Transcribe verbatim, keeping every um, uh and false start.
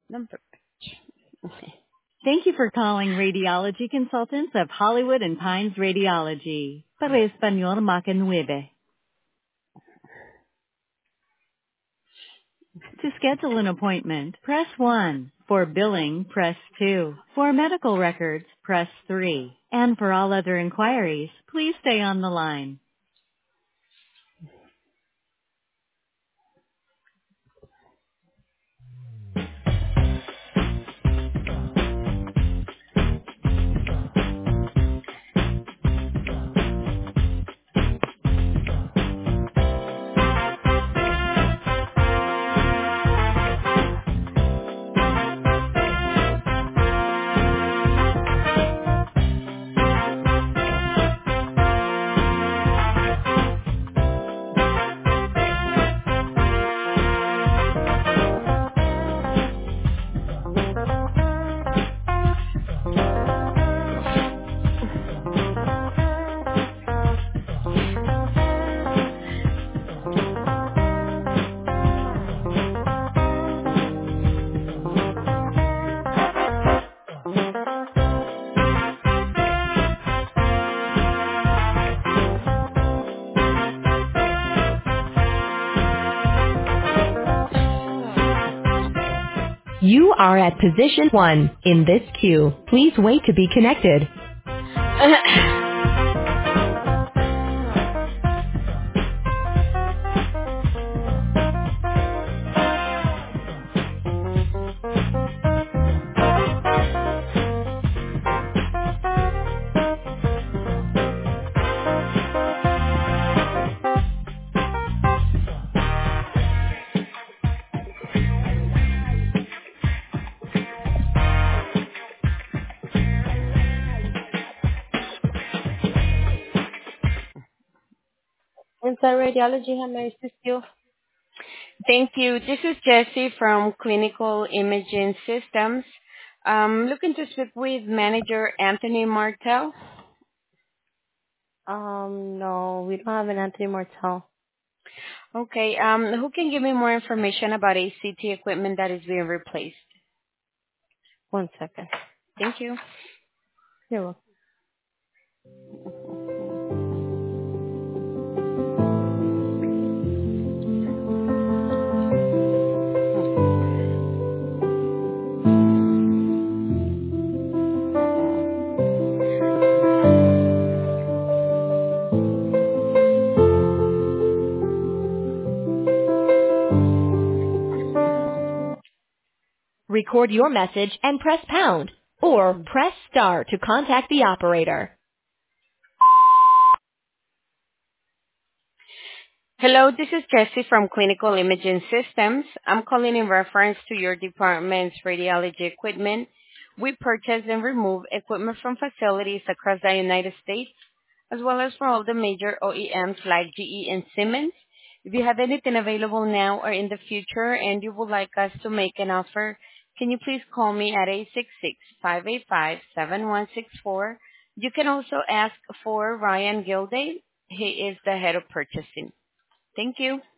Number. Thank you for calling Radiology Consultants of Hollywood and Pines Radiology. Para Español, marque nueve. To schedule an appointment, press one. For billing, press two. For medical records, press three. And for all other inquiries, please stay on the line. You are at position one in this queue. Please wait to be connected. Inside Radiology, how may I assist you? Thank you. This is Jessie from Clinical Imaging Systems. I'm looking to speak with Manager Anthony Martel. Um, no, we don't have an Anthony Martel. Okay. Um, who can give me more information about A C T equipment that is being replaced? One second. Thank you. You're welcome. Record your message and press pound, or press star to contact the operator. Hello, this is Jessie from Clinical Imaging Systems. I'm calling in reference to your department's radiology equipment. We purchase and remove equipment from facilities across the United States, as well as from all the major O E Ms like G E and Siemens. If you have anything available now or in the future and you would like us to make an offer, can you please call me at eight six six, five eight five, seven one six four. You can also ask for Ryan Gilday. He is the head of purchasing. Thank you.